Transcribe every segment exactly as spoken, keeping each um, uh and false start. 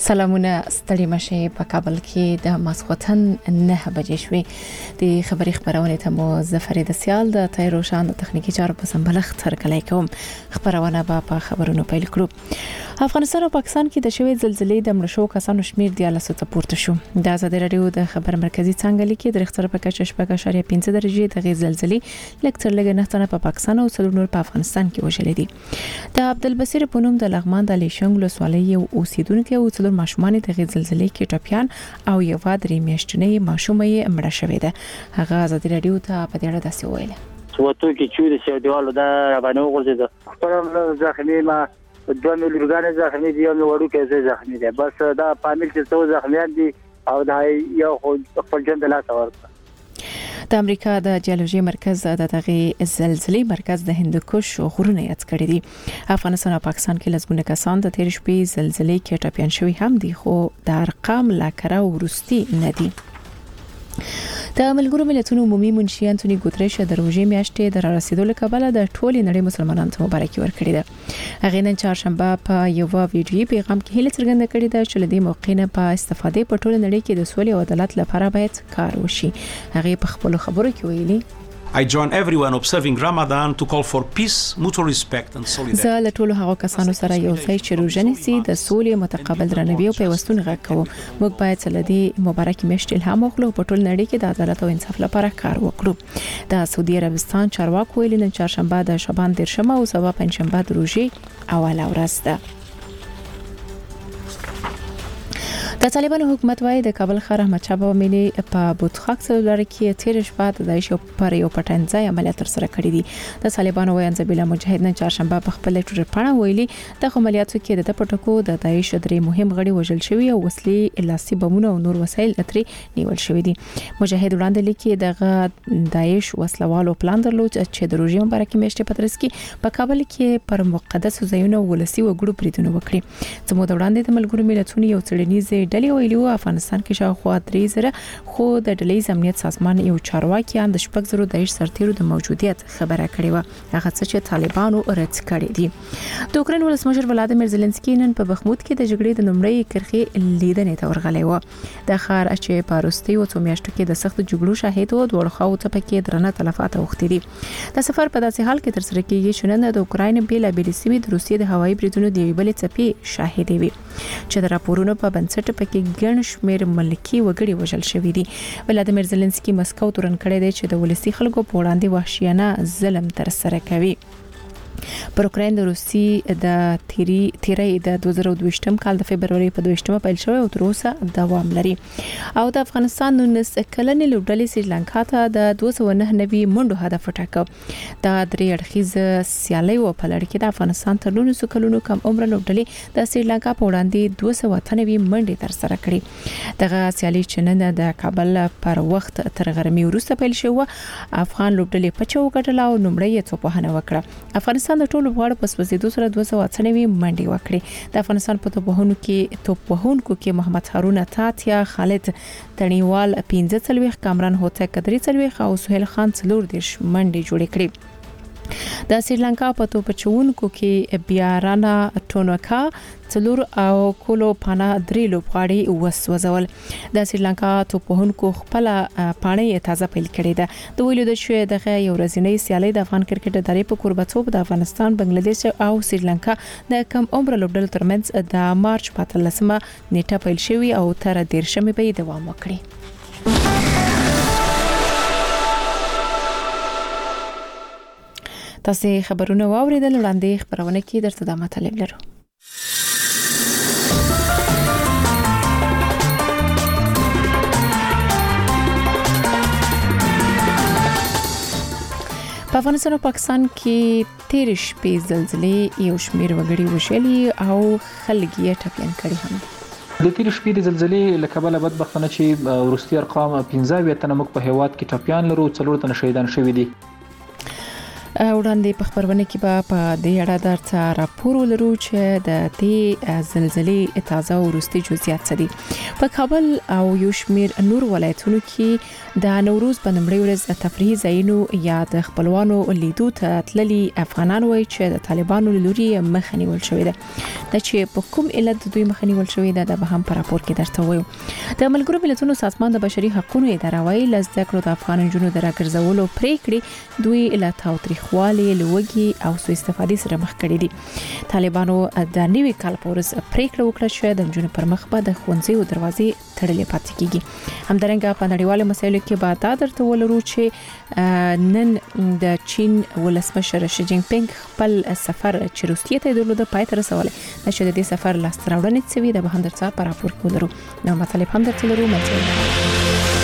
سلامونه ستړي مشه په کابل کې د ماسخوتن نه بجې شوې د خبري خبرونه ته مو ظفر د سیال د تایروشان د تخنیکی چارو په سمبلغ ترکلای کوم خبرونه په خبرونو پیل کړو افغانستان او پاکستان کې د شوې زلزلې د مړشو کسانو شمیر د لاسو ته پورته شو د آزاد رادیو د خبر مرکزی څنګه لیکي د رختر په کچه شپږ اشاریه پنځه درجه د غیر زلزلې لکتر لګ نه تنه په پاکستان او څلور نور په افغانستان کې وشلې دي د عبدالبصیر پونم د لغمان د لیشنګ لسوالۍ او اوسیدونکو او څلور ماشومان د غیر زلزلې کې ټاپیان او یو درې میاشتنې ماشومې مړه شوې ده هغه آزاد رادیو ته په دې اړه داسې ویل وته کې چې د سیادوالو دا باندې وګرځید خپل ځخمي ما دوه ملګران ځخمي دي او وړو کې ځخمي دي بس دا پامل چې څو ځخمیان دي او دا یو خپل جن د لاس ورته د امریکا د جیولوژي مرکز د دغه زلزلې مرکز د هندوکش غرونه یاد کړی دي افغانستان او پاکستان کې لږونه کسان د تیر شپې زلزلې کې ټاپیان شوی هم دي خو د ارقام لا کړه ورستي نه دي د ملګرو ملتونو عمومي منشي انټونی ګوتریش د روزي میاشتې د رسیدو لپاره د ټولې نړۍ مسلمانانو ته مبارکي ورکړې ده هغه نن چهارشنبه په یو ویډیو پیغام کې هیله څرګنده کړې ده چې لدې موقع نه په استفادې په ټولې نړۍ کې د سولې او عدالت لپاره باید کار وشي هغه په خپل خبرو کې ویلي I join everyone observing Ramadan to call for peace, mutual respect and solidarity. زه له ټولو هغو کسانو سره یو ځای چې روزه نیسي د سولې متقابل درناوي او پیوستون غږ کوو موږ باید له دې مبارکي میاشتې الهام واخلو په ټول نړۍ کې د عدالت او انصاف لپاره کار وکړو د سعودي عربستان چارواکو ویلي نن چهارشنبه د شعبان دیرشمه او سبا پنځشنبه د روزې اوله ورځ ده د طالبانو حکومت وايي د کابل ښار احمد شاه بابا ملي په بوتخاک سره کې تیر شپه د داعش پر یو پټنځای عملیات تر سره کړی دي د طالبانو وایي انزبیلا مجاهد نن چهارشنبه په خپل ټوټر پاڼه ویلي د عملیاتو کې د پټکو د داعش درې مهم غړي وژل شوی او وسلې لاسي بمونه او نور وسایل اترې نیول شوی دي مجاهد وړاندې لیکي د داعش وسلوالو پلان درلود چې د روزي مبارکي میاشتې په ترڅ کې په کابل کې پر مقدس ځایونو ولسی وګړو بریدونه وکړي زموږ د وړاندې د ملګرو ملتونو یو څېړنیز ډلې ویلو افغانستان کې شاوخوا درې زره خو د ډلې امنیت سازمان یو چارواکي اند شپږ زره داعش سرتیرو د موجودیت خبره کړې و هغه څه چې طالبانو رد کړی دي د اوکرين ولسمشر ولادیمیر زيلنسکي نن په بخمود کې د جګړې د نومړی کرخي لیدنې ته ورغلی و د خار چې پاروستي او څو میاشتو کې د سخت جګړو شاهد و دوه خو ته پکې درنه تلفات اوختي دي د سفر په داسې حال کې تر سره کېږي چې نن د اوکراین بیل بیل سیمې د روسیې د هوایي بریدونو دی بلې څپې شاهد وي چې د راپورونو په بنسټ پکې ګڼ شمېر ملکی وګړي وژل شوی دي ولادیمیر زيلنسکي مسکو تورن کړی دی چې د ولسی خلکو په وړاندې وحشیانه ظلم تر سره کوي پر اوکراین د روسي د تیری تیری د دوه زره دوه کال د فبرवरी په دوه پیل شوی او تر اوسه دوام لري او د افغانستان نونس کلنې لوبډلې سریلانکا ته د دوه سوه نه نوي منډو هدف ټاکو د درې اړخیز سیالي او په لړ کې د افغانستان تر نولس کلونو کم عمر لوبډلې د سریلانکا په وړاندې دوه سوه نوي منډې تر سره کړې دغه سیالي چې نن د کابل پر وخت تر غرمې وروسته پیل شو افغان لوبډلې په چو ګټل او نمړې څو په هنه وکړه افغانستان د ټولو غواړي پس وسیدو سره دوه سوه نوي منډي وکړي د افغانستان په توپوهونو کې توپوهونکو کې محمد هارون تاتیا خالد تڼیوال پنځه څلويخ کامران هوتک درې څلويخ او سهیل خان څلور دیش منډي جوړې کړې د سریلانکا په توپچونکو کې بیارانا ټونوکا څلور او کولو پانا درې لوبغاړي وسوځول د سریلانکا توپوهونکو خپل پاڼې تازه پیل کړې ده د ویلو د شوې دغه یو ورځنۍ سیالي د افغان کرکټ ادارې په قربتوب د افغانستان بنگلاديش او سریلانکا د کم عمر لوبډلو ترمنځ د مارچ په اتلسمه نیټه پیل شوی او تر دیرشمې به دوام وکړي تاسو خبرونه واوریدل وړاندې خبرونه کې درته د مطلب لرو په افغانستان او پاکستان کې تیر شپې زلزلې یو شمېر وګړي وشلي او خلک یې ټاپیان کړي هم د تیر شپې د زلزلې له کبله بدبختانه چې ورستي ارقام پنځه اویا تنه موږ په هیواد کې ټاپیان لرو څلور تنه شهیدان شوي دي وړاندې په خبرونه کې به په دې اړه درته راپور ولرو چې د دې زلزلې تازه ورستي جزئیات څه دي. په کابل او یو شمېر نور ولایتونو کې د نوروز په نومړۍ ورځ تفریحي ځایونو یا د خپلوانو لیدو ته تللي افغانان وایي چې د طالبانو لوري مخه نیول شوې ده. د چې په کوم علت دوی مخه نیول شوې ده د به هم په راپور کې درته وایو. د ملګرو ملتونو سازمان د بشري حقوقو اداره وايي لزده کړو د افغان جنونو د راګرځولو پریکړې دوی له تاوتریخوالي لوګي او سوء استفادې سره مخ کړي دي. طالبانو د نوي کال په ورځ پریکړه وکړه چې د جنونو پر مخ به د ښوونځیو دروازې تړلې پاتې کیږي. همدارنګه په نړیوالو مسایلو کې به دا درته ولرو چې نن د چین ولسمشر شي جین پینګ خپل سفر چې روسیې ته درلوده پای ته رسولی. د چې د دې سفر لاس راوړنې څه وي د به هم درته په راپور کې ولرو. نو مطلب هم درته ولرو مچې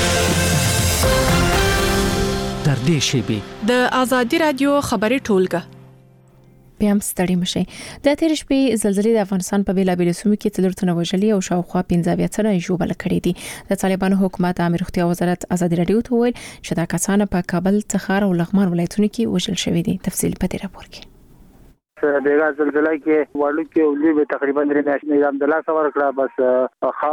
در دې شیبي د ازادي رادیو خبري ټولګه بیا هم ستړي مشي. د تیر شپې زلزلې د افغانستان په بیلابیلو سیمو کې څلور تنه وژلي او شاوخوا پنځه اویا تنه ژوبل کړي دي. د طالبانو حکومت امر روغتیا وزارت ازادي رادیو ته ویل چې دا کسان په کابل، تخار او لغمان ولایتونو کې وژل شوي دي. تفصیل په دې راپور کې. دغه زلزلې کې والو کې ولې به تقریبا درې میاشتې نظام د لاس ور کړه بس خا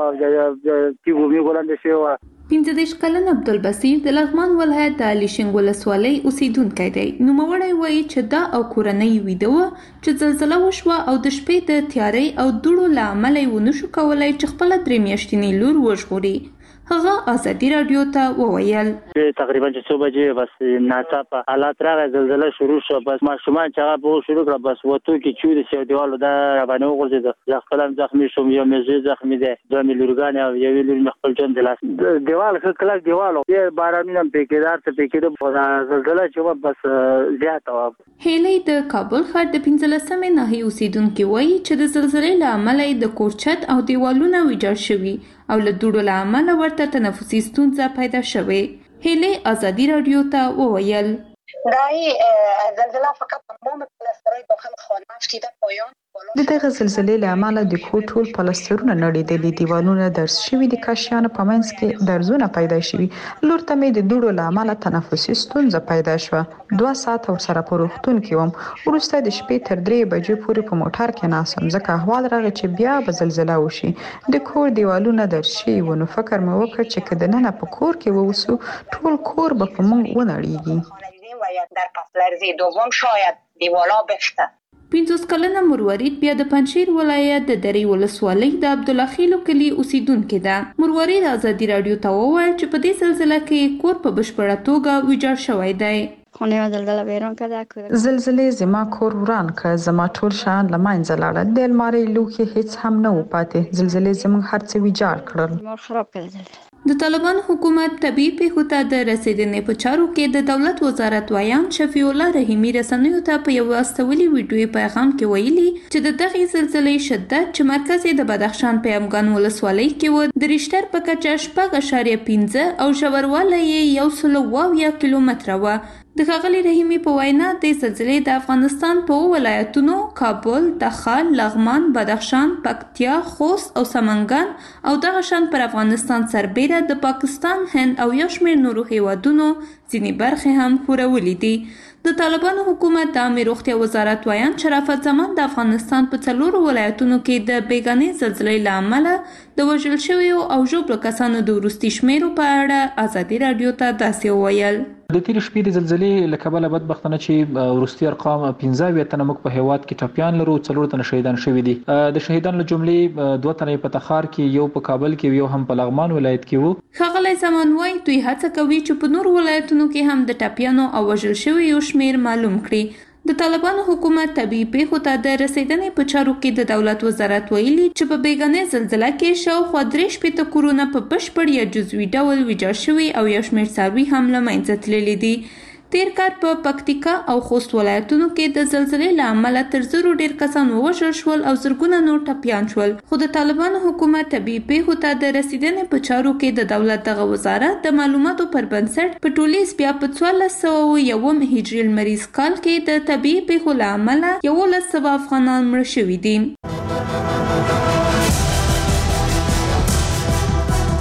چې وګمي ګولند شي او پنځه دیش کلن عبدالبصیر د لغمان ولایت د علیشنګ ولسوالۍ اوسیدونکی دی. نوموړی وایي چې دا او کورنۍ ویده وه چې زلزله وشوه او د شپې د تیارۍ او دوړو له امله یې ونشو کولی چې خپله درې میاشتنۍ لور وژغوري. هغه ازادي رادیو ته وویل تقریبا چې څو بجې بس ناڅاپه حالات راغی، زلزله شروع شو. بس ماشومان چې هغه به شروع کړه بس وته کې چې د سیو دیوالو دا باندې وغورځید. زه خپل هم زخمی شوم، یو مې زخمی دی، دوه مې لورګان او یو لور مې خپل جون د لاس دیوال څخه کلک دیوالو یې بارانونه پېکېدار ته پېکېده په زلزله چې بس زیاته و. هیلې د کابل ښار د پنځلسمې ناحیې اوسیدونکي وایي چې د زلزلې له امله د کور چت او دیوالونه ویجاړ شوي او له دوړو له امله ورته تنفسي ستونزه پیدا شوې. هیلې ازادي رادیو ته وویل دای زلزله فقط تمام پلاسترهای داخل خانه افتیده پایان. د دغه زلزلې له امله د کور ټول پلاسترونه نړېدلي، دیوالونه درز شوي دي، کاشیانو په منځ کې درزونه پیدا شوي. لور ته مې د دوړو له امله تنفسي ستونزه پیدا شوه. دوه ساعت ورسره په روغتون کې وم. وروسته د شپې تر درې بجې پورې په موټر کې ناستم ځکه احوال راغی چې بیا به زلزله وشي. د کور دیوالونه درز شوي وو نو فکر مې وکړ چې که دننه په کور کې ووسو ټول کور به په موږ ونړېږي. در پس لرزه دوم شاید دیوالا بفته. پنځوس کلنه مروارید بیا د پنجشیر ولایت د درې ولسوالۍ د عبدالله خیلو کلي اوسیدونکې ده. مروارید ازادي رادیو ته وویل چې په دې زلزله کې کور په بشپړه توګه ویجاړ شوی دی. خونه زلزله بیرون کړه. زلزلې زما کور وران کړ، زما ټول شیان له منځه لاړل، د المارۍ لوښي هیڅ هم نه و پاتې. زلزلې زموږ هر څه ویجاړ کړل. مور خراب کړل. د طالبان حکومت طبيعي پیښو ته د رسیدنې په چارو کې د دولت وزارت وایان شفیع الله رحیمی رسنیو ته په یو استولي ویډیوي پیغام کې ویلي چې د دغه زلزلې شدت چې مرکز یې د بدخشان په امګان ولسوالۍ کې و د ریشتر په کچه شپږ اعشاریه پنځه او ژوروالی یې یو سل اویا کیلومتره و. د ښاغلي رحیمی په وینا د زلزلې د افغانستان په ولایتونو کابل، تخار، لغمان، بدخشان، پکتیا، خوست او سمنګان او دغه شان پر افغانستان سربیره د پاکستان، هند او یو شمېر نورو هیوادونو ځینې برخې هم ښورولې دي. د طالبانو حکومت د عامه روغتیا وزارت وایان شرافت زمان د افغانستان په څلورو ولایتونو کې د بیګانې زلزلې له امله د وژل شویو او ژوبلو کسانو د وروستي شمیرو په اړه ازادي رادیو ته داسې وویل. د تیر شپې د زلزلې له کبله بدبختانه چې وروستي ارقام پنځه اویا تنه موږ په هیواد کې ټپیان لرو، څلور تنه شهیدان شوي دي. د شهیدانو له جملې دوه تنه په تخار کې، یو په کابل کې، یو هم په لغمان ولایت کې وو. ښاغلی زمان وایي دوی هڅه کوي چې په نورو ولایتونو کې هم د ټپیانو او وژل شویو شمیر معلوم کړي. د طالبانو حکومت طبيعي پیښو ته د رسیدنې په چارو کې د دولت وزارت ویلي چې په بیګانې زلزله کې شاوخوا درې شپېته کورونه په بشپړ یا جزوي ډول ویجاړ شوي او یو شمېر څاروي هم له منځه تللي دي. تیر کال په پکتیکا او خوست ولایتونو کې د زلزلې له امله تر زرو ډیر کسان ووژل شول او زرګونه نور ټپیان شول. خو د طالبانو حکومت طبيعي پیښو ته د رسیدنې په چارو کې د دولت دغه وزارت د معلوماتو پر بنسټ په ټولیز بیا په څوارلس سوه یوم هجري لمریز کال کې د طبيعي پیښو له امله یولس سوه افغانان مړه شوي دي.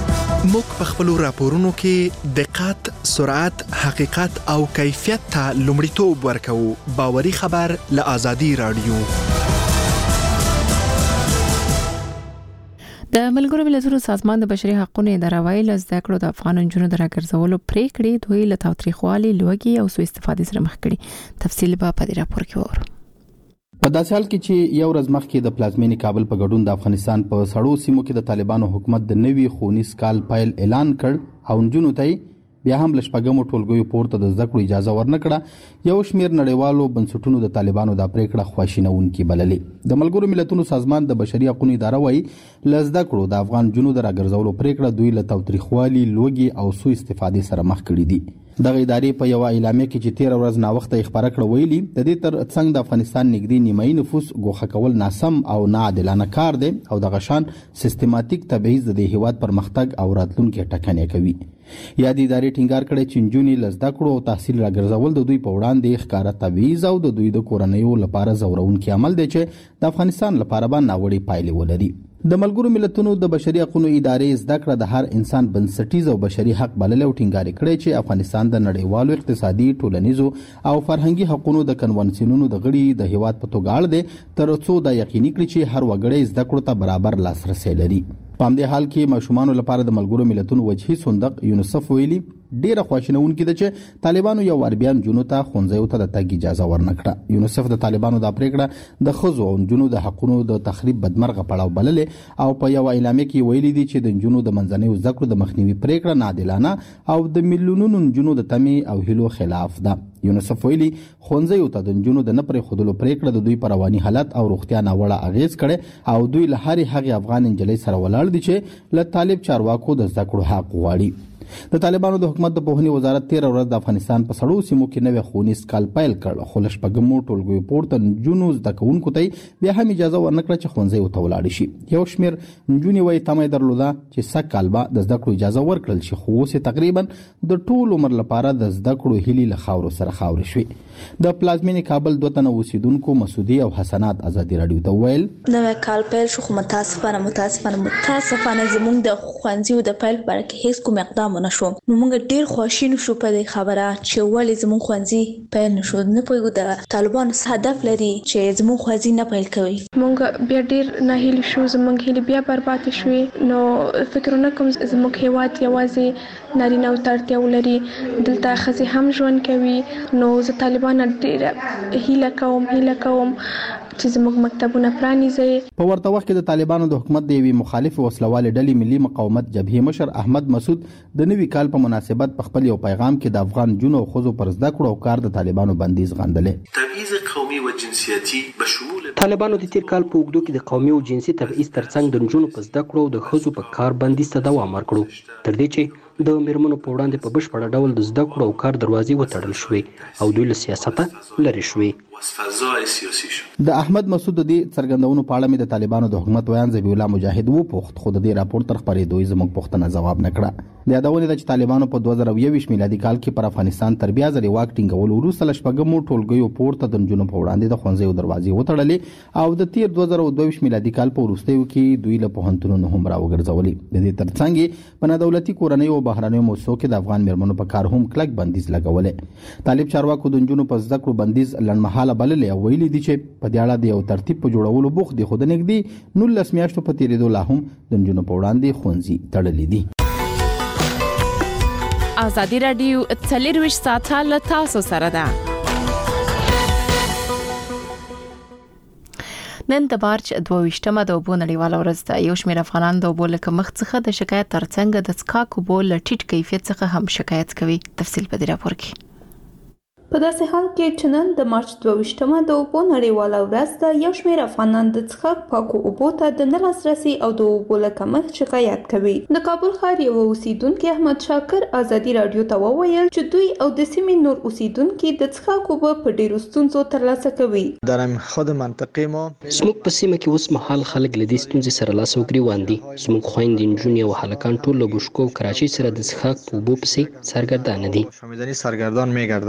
موږ په خپلو راپورونو کې دقت، سرعت، حقیقت او کیفیت ته لومړیتوب ورکوو. باوري خبر له آزادي رادیو. د ملګرو ملتونو سازمان د بشري حقوقو ادارې له زده کړو د افغان نجونو د راګرځولو پریکړې دوی له تاوتریخوالي، لوږې او سوء استفادې سره مخ کړي. تفصیل به په دې راپور کې وورو. په داسې حال کې چې یو ورځ مخکې د پلازمینې کابل په ګډون د افغانستان په سړو سیمو کې د طالبانو حکومت د نوي ښوونیز کال پیل اعلان کړ او نجونو ته بیا هم له شپږمو ټولګیو پورته د زده کړو اجازه ورنکړه، یو شمېر نړیوالو بنسټونو د طالبانو د پریکړه خواشینونکې بللې. د ملګرو ملتونو سازمان د بشري حقوقو اداره وايي له زده کړو د افغان نجونو د راګرځولو پریکړه دوی له تاوتریخوالي، لوږې او سوء استفادې سره مخ کړي دي. دغه ادارې په یو اعلامیه کې چې تیر ورځ نا وخت خبره کړه ویلي د دې تر څنګ د افغانستان نږدې نیمایي نفوس ګوښه کول ناسم او ناعادلانه کار دی او د غشان سیستماتیک تبعیض د هیواد پرمختګ او راتلونکي ټکنۍ کوي. یادې ادارې ټینګار کړی چې نجونې له زده کړو او تحصیل راګرځول د دوی په وړاندې ښکاره تبعیض او د دوی د کورنیو لپاره ځورونکی عمل دی چې د افغانستان لپاره به ناوړې پایلې ولري. د ملګرو ملتونو د بشري حقوقو ادارې زده کړه د هر انسان بنسټیز او بشري حق بلل او ټینګار کړی چې افغانستان د نړیوالو اقتصادي، ټولنیزو او فرهنګي حقوقو د کنونسیونونو د غړي د هیواد په توګه اړ دی ترڅو دا یقیني کړي چې هر وګړی زده کړو ته برابر لاسرسی لري. په همدې حال کې ماشومانو لپاره د ملګرو ملتونو وجهي صندوق یونیسف ویلي ډیره خواشینونکې ده چې طالبانو یو وار بیا نجونو ته ښوونځیو ته د تګ اجازه ورنکړه. یونیسف د طالبانو دا پریکړه د ښځو او نجونو د حقونو د تخریب بدمرغه پړاو بللې او په یو اعلامیه کې ویلي دي چې د نجونو د منځنیو زده کړو د مخنیوي پریکړه ناعادلانه او د میلیونونو نجونو د تمې او هیلو خلاف ده. یونیسف ویلي ښوونځیو ته د نجونو د نه پرېښودلو پریکړه د دوی په رواني حالت او روغتیا ناوړه اغیز کړي او دوی له هرې هغې افغان نجلۍ سره ولاړ دي چې له طالب چارواکو د زده کړو حق غواړي. د طالبانو د حکومت د پوهنې وزارت تیر ورځ د افغانستان په سړو سیمو کې نوې ښوونیز کال پیل کړ، خو له شپږمو ټولګیو پورته نجونو زده کوونکو ته بیا هم اجازه ورنکړه چې ښوونځیو ته ولاړې شي. یو شمېر نجونې وایي تمه یې درلوده چې سږ کال به د زده کړو اجازه ورکړل شي، خو اوس یې تقریبا د ټول عمر لپاره د زده کړو هیلې له خاورو سره خاورې شوې. د پلازمینې کابل دوه تنه اوسیدونکو مسعودي او حسنات ازادي راډیو ته وویل نوې کال پیل شو، خو متاسفانه متاسفانه متاسفانه زموږ د ښوونځیو د پیل په اړه کې هیڅ کوم اقدام ونه شو. نو موږ ډیر خوشحال شو په دې خبره چې ولې زموږ ښوونځي پیل نشو. نه پوهیږو د طالبانو هدف لري چې زموږ ښوونځي نه پیل کوي. موږ بیا ډیر ناهیلي شو، زموږ هیلې بیا برباد شوې. نو فکر نه کوم زموږ هیواد یوازې نارینه او تړتیا ولري، دلته ښځې هم ژوند کوي. نو زه طالبان ډیر هیله کوم هیله کوم چې زموږ مکتبونه پرانیزي. په ورته وخت کې د طالبانو د حکومت د یوې مخالف وسلوالې ډلې ملي مقاومت جبهې مشر احمد مسعود د نوي کال په مناسبت په خپل یو پیغام کې د افغان جنو او خزو پر زده کړو او کار د طالبانو بندیز غندلې. تبعیض قومي و جنسیتي بشمول طالبانو د تیر کال په اوږدو کې د قومي او جنسي تبعیض ترڅنګ د نجونو په زده کړو او د خزو په کار بندیز ته دوام ورکړو، تر دې چې د میرمنو په وړاندې په بشپړه ډول د زده کړو او کار دروازې وتړل شوې او دوی له سیاسته لرې شوې. د احمد مسعود د دې څرګندونو په اړه مې د طالبانو د حکومت ویان ذبیح الله مجاهد وپوښت، خو د دې راپور تر خپرېدو زموږ پوښتنه ځواب نه کړه. د یادونې ده چې طالبانو په دوه زره یوویشت میلادي کال کې پر افغانستان تر بیا ځلې واک ټینګولو وروسته له شپږمو ټولګیو پورته د نجونو په وړاندې د ښوونځیو دروازې وتړلې او د تیر دوه زره دوه ویشت میلادي کال په وروستیو کې دوی له پوهنتونونو هم راوګرځولې. د دې ترڅنګ په نادولتي کورنیو او بهرنیو موسسو کې د افغان میرمنو په کار هم کلک بندیز لګولې. طالب چارواکو د نجونو په زده کړو بندیز لنډمهاله بللې او ویلي دي چې په دې اړه د یو ترتیب په جوړولو بوخت دي، خو د نږدې نولس میاشتو په تیریدو لا هم د نجونو په وړاندې ښوونځي تړلي دي. آزادي راډیو څلرویشت ساعته له تاسو سره ده. نن د مارچ دوه ویشتمه د اوبو نړیواله ورځ ده. یو شمېر افغانان د اوبو له کمښت څخه د شکایت ترڅنګ د څښاک اوبو له ټیټ کیفیت څخه هم شکایت کوي. تفصیل په دې راپور کې. په داسې حال کې چې نن د مارچ دوه ویشتمه د اوبو نړیواله ورځ ده، یو شمېر افغانان د څښاک پاکو اوبو ته د نه لاسرسي او د اوبو له کمښت شکایت کوي. د کابل ښار یو اوسیدونکي احمد شاکر ازادي راډیو ته وویل چې دوی او د سیمې نور اوسیدونکي د څښاک اوبه په ډېرو ستونزو ترلاسه کوي. در خود منطقې مو زموږ په سیمه کې اوس مهال خلک له دې ستونزې سره لاس او ګریوان دي. زموږ خویندې، نجونې او هلکان ټول له بشکو او کراچۍ سره د څښاک اوبو پسې سرګردانه دي. شامیدنی سرگردان می‌گردند. د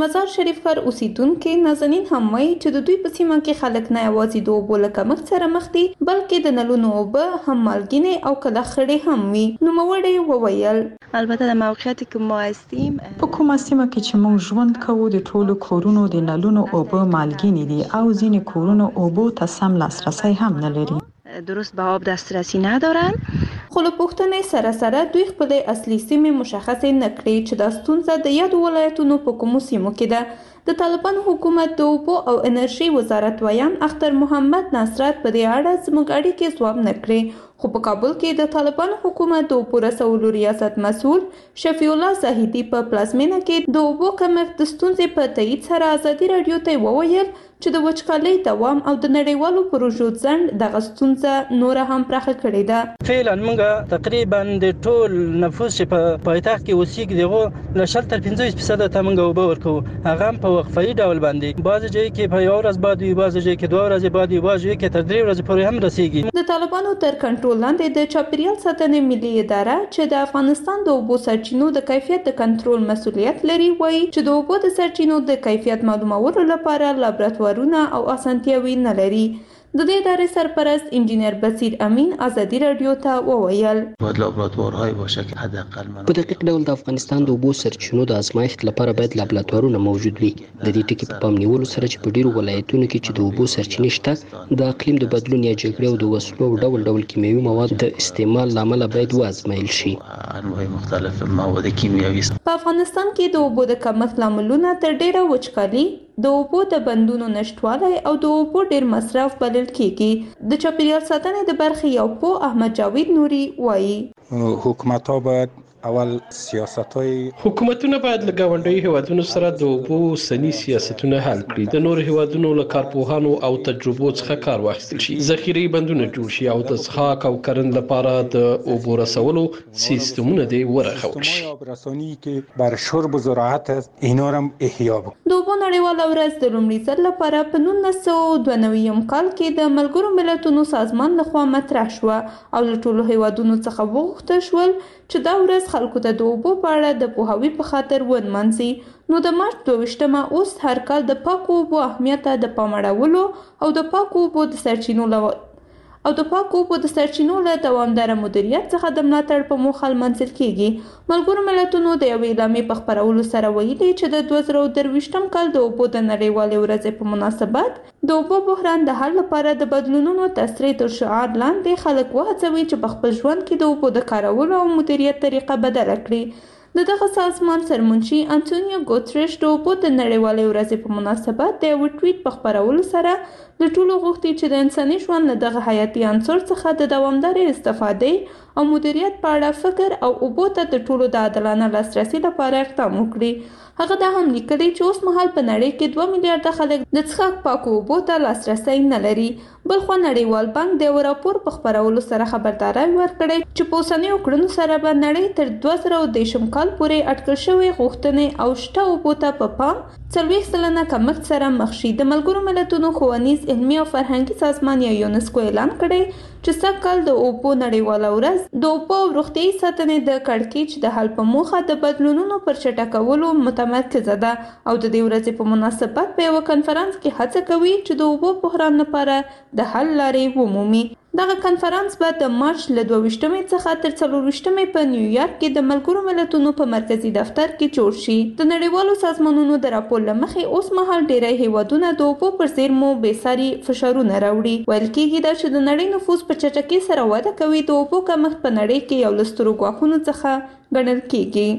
مزار شریف ښار اوسیدونکي نازنین هم وایي چې د دوی په سیمه کې خلک نه یوازې د اوبو له کمښت سره مخ دي بلکې د نلونو اوبه هم مالګینې او کله خړې هم وي. نوموړی وویل البته د موقعیت که ما هستیم په کومه سیمه کې چې موږ ژوند کوو د ټولو کورونو د نلونو اوبه مالګینې دي او ځینې کورونو اوبو ته سم لاسرسی هم نه لري. درست به آب دسترسی ندارن. خو له پوښتنې سره سره دوی خپلې اصلي سیمې مشخصې نه کړې چې دا ستونزه د یادو ولایتونو په کومو سیمو کې ده. د طالبانو حکومت د اوبو او انرژي وزارت ویان اختر محمد نصرت په دې اړه زموږ اړیکې ځواب نه کړې، خو په کابل کې د طالبانو حکومت د اوبو رسولو ریاست مسؤل شفیع الله زاهدي په پلازمینه کې د اوبو کمښت د ستونزې په تایید سره ازادي راډیو ته وویل چې د وچکالۍ دوام او د نړیوالو پروژو ځنډ دغه ستونزه نوره هم پراخه کړې ده. فعلا موږ تقریبا د ټول نفوس چې په پایتخت کې اوسېږي دغه له شل تر پنځه فیصده ته موږ اوبه ورکوو، هغه هم په وقفه‌ایي ډول باندې. بعضې ځای کې په یوه ورځ باد وي، بعضې ځای کې دوه ورځې باد وي، بعضې ځای کې تر درې ورځې پورې هم رسېږي. د طالبانو تر کنټرول لاندې د چاپیریال ساتنې ملي اداره چې د افغانستان د اوبو سرچینو د کیفیت د کنټرول مسؤلیت لري وایي چې د اوبو د سرچینو د کیفیت معلومولو لپاره لابراتوارونه او اسانتیاوي نه لري. د دې ادارې سرپرست انجینر بصیر امین ازادي راډیو ته وویل باید لابراتوارهای باشه که حداقل په دقیق ډول د افغانستان د اوبو سرچینو د ازمایښت لپاره باید لابراتوارونه موجود وي. د دې ټکي په پام نیولو سره چې په ډیرو ولایتونو کې چې د اوبو سرچینې شته د اقلیم د بدلون یا جګړې او د وسلو او ډول ډول کیمیاوي مواد د استعمال لامل باید وازمایل شي. انواع مختلف مواد کیمیاوي په افغانستان کې د اوبو د کمښت لاملونه تر ډیره وچکالي، د اوبو د بندونو نشټوالی او د اوبو ډیر مصرف بلل کیږي. د چاپیریال ساتنې د برخې یو پوه احمد جاوید نوري وایي حکومت‌ها باید اول سیاست‌های حکومتونه باید له ګاونډیو هیوادونو سره د اوبو سني سیاستونه حل کړي، د نورو هیوادونو له کارپوهانو او تجربو څخه کار واخیستل شي، ذخیرې بندونه جوړ شي او د څښاک او کرنې لپاره د اوبو رسولو سیستمونه دې ورغول شي. آبرسانی که بر شرب و زراعت است اینا را احیا وکړي. د اوبو نړیواله ورځ د لومړي ځل لپاره په نولس سوه دوه نوي کال کې د ملګرو ملتونو سازمان لخوا مطرح شوه او له ټولو هیوادونو څخه وغوښتل شول چې دا ورځ خلکو ته د اوبو په اړه د پوهاوي په خاطر ونمانځي. نو د مارچ دوه ویشتمه اوس هر کال د پاکو اوبو اهمیت ته د پام اړولو او د پاکو اوبو د سرچینو له او د پاکو اوبو د سرچینو له دوامداره مدیریت څخه د ملاتړ په موخه لمانځل کیږي. ملګرو ملتونو د یوې اعلامیې په خپرولو سره ویلي چې د دوه زره درویشتم کال د اوبو د نړیوالې ورځې په مناسبت د اوبو بحران د حل لپاره د بدلونونو تسریع تر شعار لاندې خلک وهڅوي چې په خپل ژوند کې د اوبو د کارولو او مدیریت طریقه بدله کړي. د دغه سازمان سرمنشي انټونیو ګوتریش د اوبو د نړیوالې ورځې په مناسبت د یو ټویټ په خپرولو سره د ټولو غوښتي چې د انساني ژوند له دغه حیاتي عنصر څخه د دوامدارې استفادې او مدیریت په اړه فکر او اوبو ته د ټولو د عادلانه لاسرسي لپاره اقدام وکړي. هغه دا هم لیکلي چې اوس مهال په نړۍ کې دوه میلیارډه خلک د څښاک پاکو اوبو ته لاسرسی نه لري. بلخوا نړیوال بانک د یو راپور په خپرولو سره خبرداری ورکړې چې په اوسنیو کړنو سره به نړۍ تر دوه زره دېرشم کال پورې اټکل شوې غوښتنې او شته اوبو ته په پام څلوېښت سلنه کمښت سره مخ شي. د ملګرو ملتونو ښوونیز علمي او فرهنګي سازمان یا یونسکو اعلان کړی چې سږ کال د اوبو نړیواله ورځ د اوبو او روغتیايي ساتنې د کړکېچ د حل په موخه د بدلونونو پر چټکولو متمرکزه ده او د دې ورځې په مناسبت په یوه کنفرانس کې هڅه کوي چې د اوبو بحران لپاره د حل لارې ومومي. دغه کنفرانس به د مارچ له دوه ویشتمې څخه تر څلور ویشتمې په نیویارک کې د ملګرو ملتونو په مرکزي دفتر کې جوړ شي. د نړیوالو سازمانونو د راپور له مخې اوس مهال ډیری هیوادونه د اوبو پر زیرمو بېساري فشارونه راوړي. ویل کېږي دا چې د نړۍ نفوس په چټکۍ سره وده کوي د اوبو کمښت په نړۍ کې یو له سترو ګواښونو څخه ګڼل کېږي.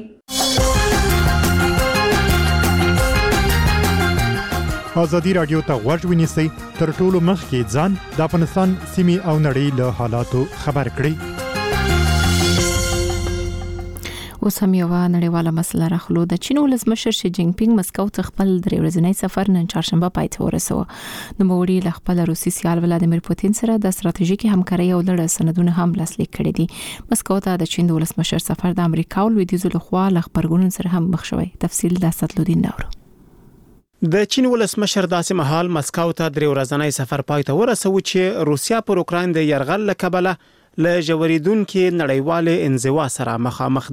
ازادي راډیو ته غوږ ونیسئ تر ټولو مخکې ځان د افغانستان سیمې او نړۍ له حالاتو خبر کړئ. اوس هم یو نړیواله مسله راخلو. د چین ولسمشر شي جین پینګ مسکو ته خپل درې ورځنی سفر نن چهارشنبه پای ته ورسوه. نو موري له خپل روسي سیال ولادیمیر پوتین سره د ستراتیژیکي همکارۍ او لړ سندونه هم لاسلیک کړي دي. مسکو ته د چین ولسمشر سفر د امریکا او لویدیځ لخوا له خبرګون سره هم مخ شوی. تفصیل د اسدالدین نورو. د چین ولسمشر داسې مهال مسکو ته درې ورځنی سفر پای ته ورسوي چې روسیا پر اوکراین د یرغل له کبله له ژورېدونکو نړیوال انزوا سره مخامخ ده.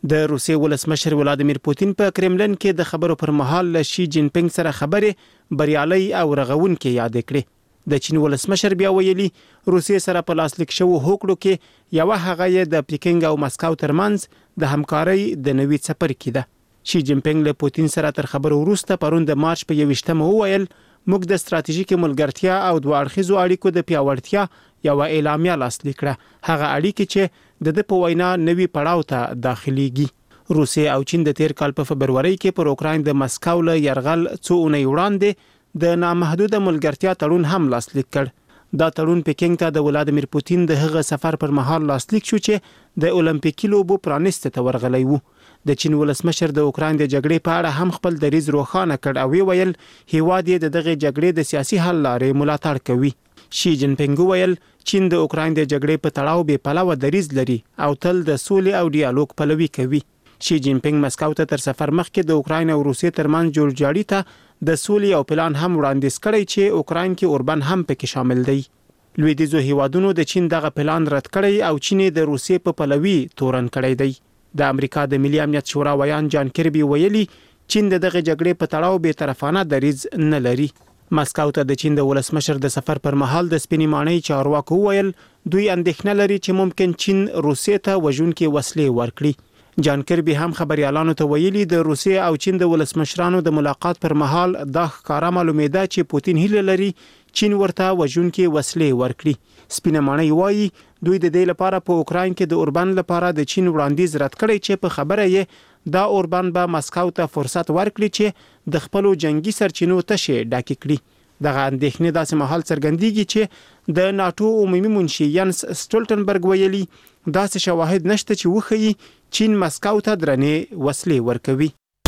د روسیې ولسمشر ولادیمیر پوتین په کرملن کې د خبرو پر مهال له شي جین پینګ سره خبرې بریالي او رغونکې یاد کړې. د چین ولسمشر بیا ویلي روسیې سره په لاسلیک شوو هوکړو کې یو هغه یې د پیکینګ او مسکو ترمنځ د همکارۍ د نوي څپرکي ده. شي جین پینګ له پوتین سره تر خبرو وروسته پرون د مارچ په یوویشتمه وویل موږ د ستراتیژیکي ملګرتیا او دوه اړخیزو اړیکو د پیاوړتیا یو اعلامیه لاسلیک کړه، هغه اړیکې چې د د په وینا نوي پړاو ته داخليږي. روسیې او چین د تیر کال په فبروري کې پر اوکراین د مسکو له يرغل څو اونۍ وړاندې د نامحدوده ملګرتیا تړون هم لاسلیک کړ. دا تړون پیکینګ ته د ولادیمیر پوتین د هغه سفر پر مهال لاسلیک شو چې د اولمپیکي لوبو پرانیست ته ورغلی وو. د چین ولسمشر د اوکراین د جګړې په اړه هم خپل دریځ روښانه کړ او ویل هیواد یې د دغه جګړې د سیاسي حل لارې ملاتړ کوي. شي جین پینګ ویل چین د اوکراین د جګړې په تړاو به پلوه دریځ لري او تل د سولې او ډیالوګ پلوي کوي. شي جین پینګ مسکو ته تر سفر مخکې د اوکراین او روسیې ترمنځ جوړجاړي ته د سولې او پلان هم وړاندیز کړی چې اوکراین کې اوربن هم پکې شامل دی. لویدیځو هیوادونو د چین دغه پلان رد کړی او چین د روسیې په پلوي تورن کړی دی. د امریکا د ملي امنیت شورا ویان جان کربي ویلي چین د دغه جګړې په تړاو به طرفانه دریځ نه لري. مسکو ته د چین د ولسمشر د سفر پر مهال د سپینې ماڼۍ چارواکو ویل دوی اندېښنه لري چې ممکن چین روسیې ته وژونکې وسلې ورکړي. جان کربي هم خبريالانو ته ویلي د روسیې او چین د ولسمشرانو د ملاقات پر مهال دا ښکارا معلومېده چې پوتین هیله لري چین ورته وژونکې وسلې ورکړي. سپینې ماڼۍ وایي دوی د دې لپاره په اوکراین کې د اوربن لپاره د چین وړاندیز رد کړی چې په خبره یې دا اوربن به مسکو ته فرصت ورکړي چې د خپل جنگي سرچینو تشه ډاکې کړي. دغه اندېښنې داسې مهال څرګندېږي چې د ناتو عمومي منشي ینس سټولټنبرګ ویلي داسې شواهد نشته چې وښيي چین مسکو ته درنې وسلې ورکوي.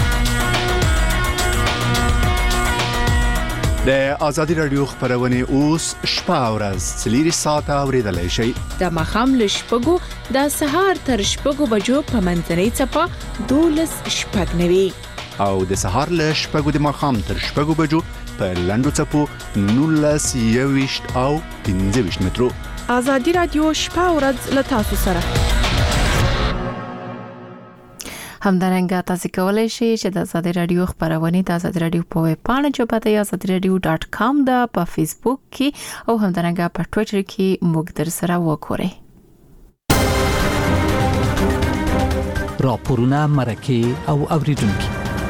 د ازادي رادیو خبرونه اوس شپه او ورځ څلور ساعته اوریدلای شئ. د مخام له شپږو د سهار تر شپږو بجو په منځنۍ څپه دولس شپږ نوي او د سهار له شپږو د مخام تر شپږو بجو په لندو څپو نولس یويشت او پنځه ویشت مترو. ازادي رادیو شپه او ورځ له تاسو سره. همدارنګه تاسو کولای شئ چې د آزادي رادیو خبرونه د آزادي رادیو په ویب پاڼه چوپته یا آزادي رادیو ډاټ کام دا په فیسبوک کې او همدارنګه په ټوئیټر کې موږ در سره وګورئ. راپورونه مرکه او اوریدونکو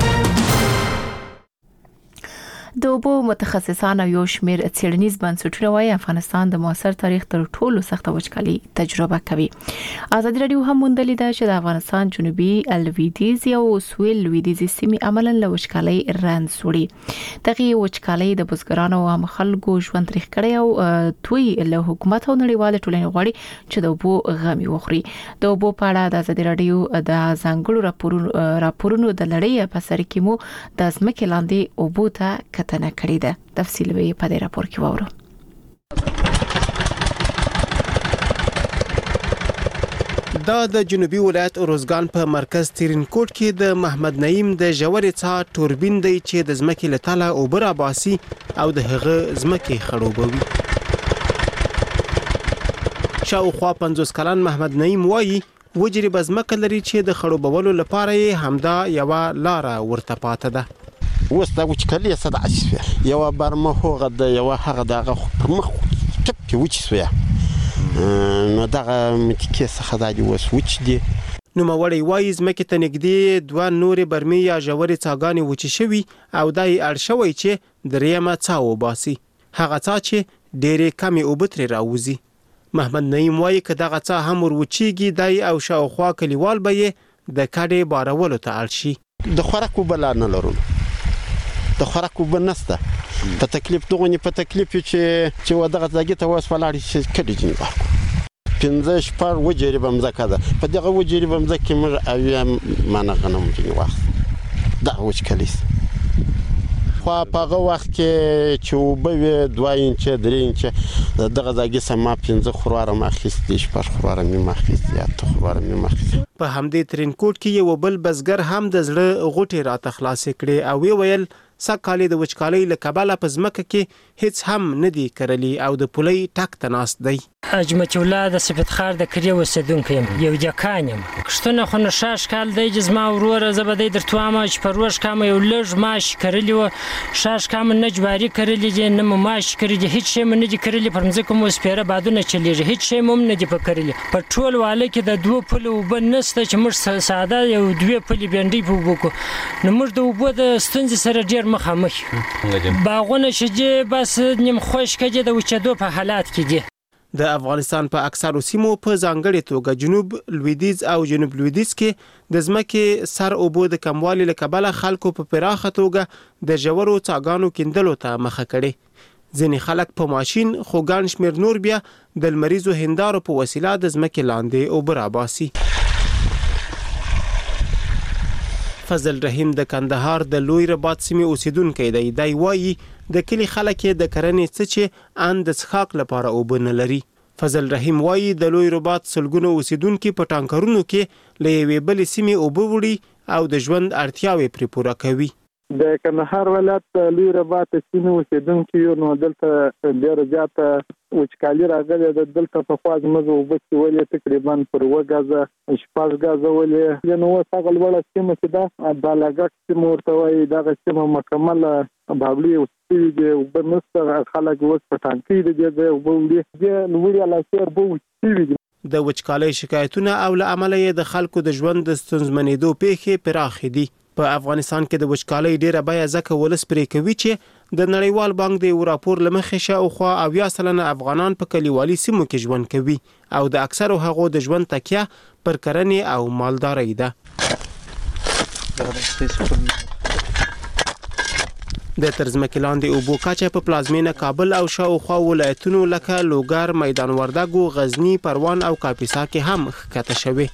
د اوبو متخصصان او یو شمېر څېړنیز بنسټونه وايي افغانستان د معاصر تاریخ تر ټولو سخت وچکالي تجربه کوي. آزادي رادیو هم موندلې ده چې د افغانستان جنوبي لویدیځ او سویل لویدیځ سیمې عملاً له وچکالۍ رنځ وړي. دغه وچکالۍ د بزګرانو او عام خلکو ژوند تریخ کړی او دوی له حکومت او نړیوال ټولنې غواړي چې د اوبو غمي وخوري. د اوبو په اړه د آزادي رادیو د ځانګړو راپورونو راپورونو د لړۍ په سر کې مو د ځمکې لاندې اوبو ته تنه کړی ده. تفصیل به په دې راپور کې وورو. دا د جنوبي ولایت اروزګان په مرکز تیرینکوټ کې د محمد نعیم د ژورې څاه توربین دی چې د ځمکې له تله اوبه راباسي او د هغه ځمکې خړوبوي. شاوخوا پنځوس کلن محمد نعیم وایي وجري بزمکه لري چې د خړوبولو لپاره یې همدا یو لار ورته پاته ده. وس دا وچکالي صدا عسفه یو برمه هوغه د یو هغه دغه پر مخ ټپ کې وچ سویا نو دغه متکې څخه د وس وچ دي. نو موري وایي ځمکې ته نږدې دوه نورې برمې یا ژورې څاګانې وچې شوي او دای اړ شوی چې دریمه څاه وباسي. هغه څاه چې ډېرې کمې اوبه ترې راوځي. محمد نعیم وایي که دغه څاه هم وروچېږي دی او شاوخوا کلیوال به یې د کډې بارولو ته اړ شي. د خوراک اوبه لا نه لرو، د خوراک اوبه نشته. په تکلیف دغه په تکلیف چې چې ودغه ځای ته وس ولاړ شي کډې جن بارکو پنځه شپږ وجري بمزکه ده. په دغه وجري بمزکه موږ اویا مانه غنم جن واخ دا وچکلیس خو په هغه وخت کې چې وبوي دوه انچ درې انچ دغه ځای سم پنځه خرواره مخکې شپږ خرواره مې مخکې یا ته خرواره مې مخکې په همدې ترینکوټ کې یو بل بزګر هم د زړه غوټې راته خلاصې کړې او وی ویل سږکال د وچکالۍ له کبله په ځمکه کې هیڅ هم نه دی کرلي او د پولۍ ټک ته ناست دی. اجمت الله د سپید خار د کریو اوسیدونکی یم، یو جکان یم. کښتونه خو نه ښه ښکال دی چې زما وروره زه به دی درته وایم چې په روژ کامه یو لږ ماش کرلي وه، ښه ښکامه نه جواري کرلي دي نه مو ماش کرلي دي، هېڅ شی مو نه دي کرلي. پر مځکه مو سپېره بادونه چلیږي، هېڅ شی مو هم نه دي په کرلي. په ټول واله کې د دوه پلو اوبه نشته چې موږ ساده یو دوې پلې بینډۍ په اوبو کړو. نو موږ د اوبو د ستونزې سره ډېر مخامخ یو. باغونه چې دي بس نیم خشکه دي، د وچېدو په حالات کې دي. د افغانستان په اکثرو سیمو په ځانګړې توګه جنوب لویدیځ او جنوب لویدیځ کې د ځمکې سر اوبو د کموالي له کبله خلکو په پراخه توګه د ژورو څاګانو کیندلو ته مخه کړې. ځینې خلک په ماشین خو ګڼ شمېر نور بیا د لمریزو هندارو په وسیله د ځمکې لاندې اوبه راباسي. فضل رحیم د کندهار د لوی رباط سیمې اوسیدونکی دی. دی وایي د کلي خلک د کرنې څه چې ان د څښاک لپاره اوبه نه لري. فضل رحیم وایي د لوی رباط سلګونو اوسیدونکي په ټانکرونو کې له یوې بلې سیمې اوبه وړي او د ژوند اړتیاوې پرې پوره کوي. د کندهار ولایت لوی رباط سیمې اوسیدونکي یو نو دلته ډېره زیاته وچکالي راغلې ده. دلته پخوا زموږ اوبه چې ولې تقریبا پر اووه ګازه شپږ ګازه ولې نو اوس هغه لوړه سیمه چې ده بالاګک سیمه ورته وایي، دغه سیمه مکمله بابلي اوسېږي دي، اوبه نشته. خلک اوس په ټانکۍ د دې ځای اوبه وړي، دې لوړې علاقې اوبه وچېږي دي. د وچکالۍ شکایتونه او له امله یې د خلکو د ژوند د ستونزمنېدو پیښې پراخې دي. په افغانستان کې د وچکالۍ ډیره بیه ځکه ولس پرې کوي چې د نړیوال بانک د یو راپور له مخې شاوخوا اویا سلنه افغانان په کلیوالي سیمو کې ژوند کوي او د اکثرو هغو د ژوند تکیه پر کرنې او مالدارۍ ده. د تر ځمکې لاندې اوبو کچه په پلازمینه کابل او شاوخوا ولایتونو لکه لوګر، میدان وردګو، غزنی، پروان او کاپیسا کې هم ښکته شوې.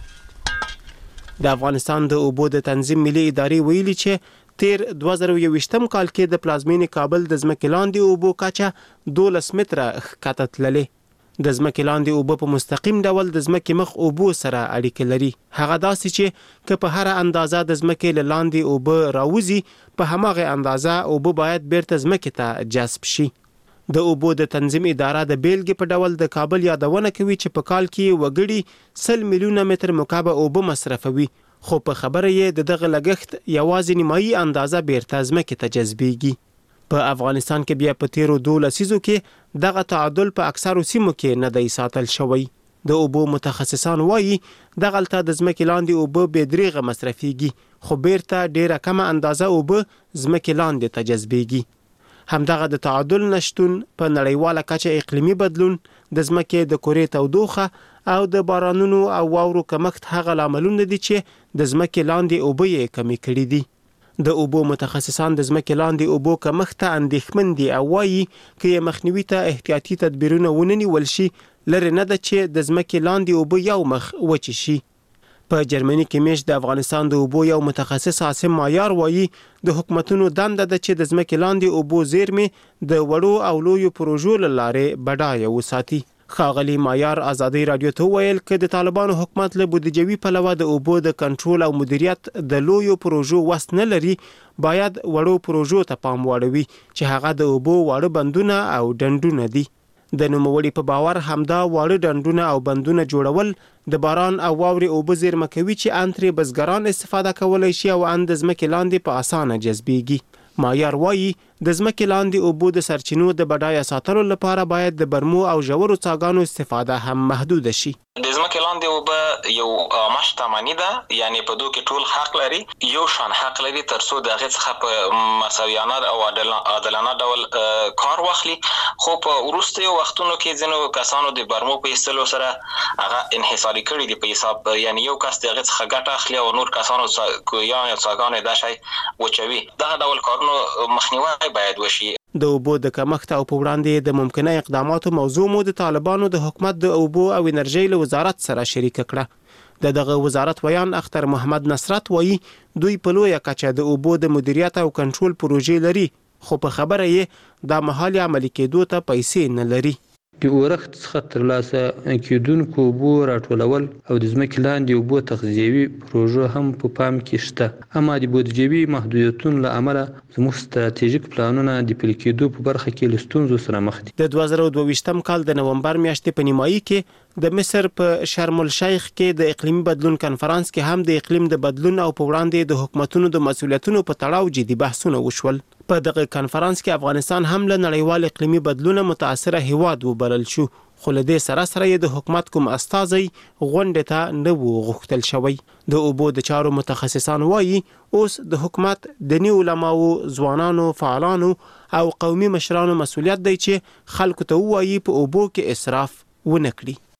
د افغانستان د اوبو د تنظیم ملي ادارې ویلي چې تیر دوه زره یوویشتم کال کې د پلازمینې کابل د ځمکې لاندې اوبو کچه دولس متره ښکته تللې. د ځمکې لاندې اوبه په مستقیم ډول د ځمکې مخ اوبو سره اړیکه لري. هغه داسې چې که په هر اندازه د ځمکې له لاندې اوبه راوځي په هماغه اندازه اوبه باید بیرته ځمکې ته جذب شي. د اوبو د تنظیم اداره د بیلګې په ډول د کابل یادونه کوي چې په کال کې وګړي سل میلیونه متر مکعب اوبه مصرفوي، خو په خبره یې د دغه لګښت یوازې نیمایي اندازه بیرته ځمکې ته جذبیږي. په افغانستان کې بیا په تیرو دوه لسیزو کې دغه تعادل په اکثرو سیمو کې نه دی ساتل شوی. د اوبو متخصصان وایي دغلته د ځمکې لاندې اوبه بې دریغه مصرفیږي، خو بیرته ډیره کمه اندازه اوبه ځمکې لاندې ته جذبیږي. همدغه د تعادل نشتون په نړیواله کچه اقلیمي بدلون، د ځمکې د کورې تودوخه او د بارانونو او واورو کمښت هغه لاملونه دي چې د ځمکې لاندې اوبه یې کمې کړي دي. د اوبو متخصصان د ځمکې لاندې اوبو کمښت ته اندېښمن دي او وایي که یې مخنیوي ته احتیاطي تدبیرونه ونه نیول شي، لرې نه ده چې د ځمکې لاندې اوبه یو مخ وچې شي. په جرمني کې میشت د افغانستان د اوبو یو متخصص عاصم مایار وایي د حکومتونو دنده ده چې د ځمکې لاندې اوبو زیرمې د وړو او لویو پروژو له لارې بډایه وساتي. ښاغلي مایار ازادي رادیو ته ویل که د طالبانو حکومت له بودیجوي پلوه د اوبو د کنټرول او مدیریت د لویو پروژو وس نه لري، باید وړو پروژو ته پام واړوي چې هغه د اوبو واړه بندونه او ډنډونه دي. د نوموړي په باور همدا واړه ډنډونه او بندونه جوړول د باران او واورې اوبه زیرمه کوي چې ان ترې بزګران استفاده کولی شي او ان د ځمکې لاندې په اسانه جذبیږي. مایار وایي د ځمکې لاندې اوبو د سرچینو د بډایه ساتلو لپاره باید د برمو او ژورو څاګانو استفاده هم محدوده شي. د ځمکې لاندې اوبه یو عامه شتمني ده، یعنی په دوی کې ټول حق لري، یو شان حق لري ترڅو د هغې څخه په مساویانه او عادلانه ډول کار واخلي. خو په وروستیو وختونو کې ځینو کسانو د برمو په ایستلو سره هغه انحصاري کړي دي په حساب، یعنی یو کس د هغې څخه ګټه اخلي او نور کسانو کویان یا څاګانې دا شی وچوي. دغه ډول کارونو مخنیوی باید وشي. د اوبو د کمښت او په وړاندې د ممکنه اقداماتو موضوع مو د طالبانو د حکومت د اوبو او انرژۍ له وزارت سره شریکه کړه. د دغه وزارت ویان اختر محمد نصرت وایي دوی په لویه کچه د اوبو د مدیریت او کنټرول پروژې لري، خو په خبره یې دا مهال عملي کېدو ته پیسې نه لري. د اورښت څخه ترلاسه کیدونکو اوبو راټولول او د ځمکې لاندې اوبو تغذیوي پروژو هم په پام کې شته، اما د بودیجوي محدودیتونو له امله زموږ ستراتیژیک پلانونه د پلي کېدو په برخه کې له ستونزو سره مخ دي. د دوه زره دوه ویشتم کال د نومبر میاشتې په نیمایي کې د مصر په شرم الشیخ کې د اقلیمي بدلون کنفرانس کې هم د اقلیم د بدلون او په وړاندې د حکومتونو د مسؤلیتونو په تړاو جدي بحثونه وشول. په دغه کنفرانس کې افغانستان هم له نړیوال اقلیمي بدلون متاثره هیواد وبلل شو، خو له دې سره سره د حکومت کوم استازی غونډې ته نه وو غوښتل شوی. د اوبو د چارو متخصصان وایي اوس د حکومت د نیو علماو، ځوانانو، فعالانو او قومي مشرانو مسؤلیت دی چې خلکو ته وایي په اوبو کې اسراف ونه کړي.